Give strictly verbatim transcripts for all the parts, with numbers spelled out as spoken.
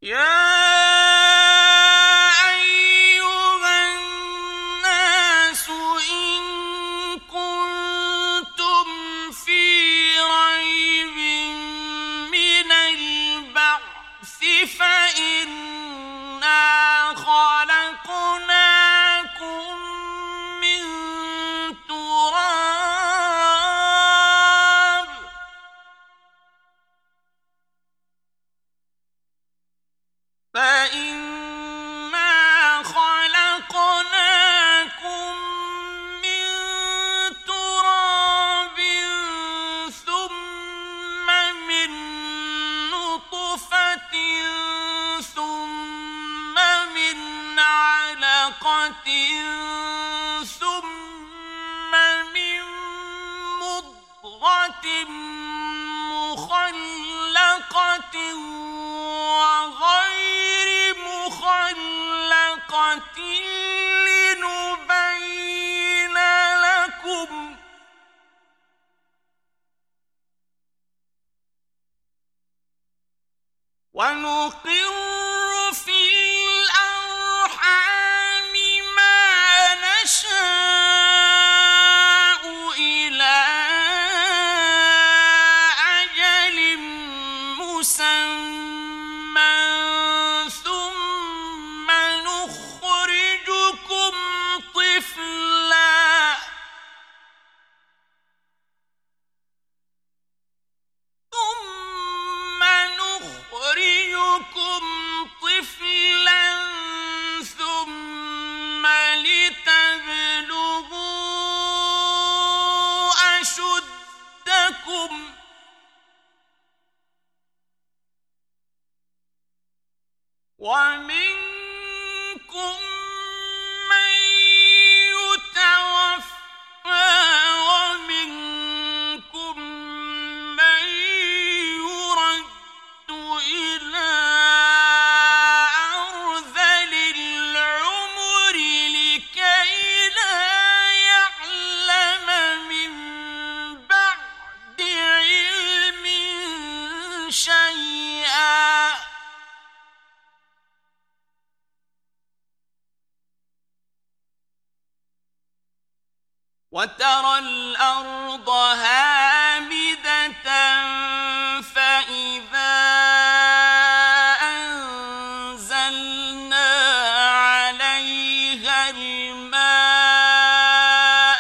يا أيها الناس إن كنتم في ريب من البعث فإنا خلقناكم من تراب فإنا خلقناكم من تراب ثم من نطفة ثم من علقة ثم من مضغة مخلقة وغير مخلقة لنبين لكم ونقر في الأرحام ما نشاء إلى أجل مسمى ثم نخرجكم طفلا ثم نخرجكم طفلا ثم لتبلغوا أشدكم ومنكم من يتوفى ومنكم من يرد إلى أرذل العمر لكي لا يعلم من بعد علم شيئا وترى الأرض هامدة فإذا أنزلنا عليها الماء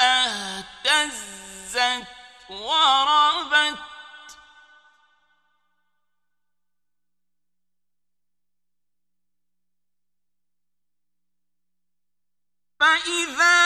اهتزت وربت فإذا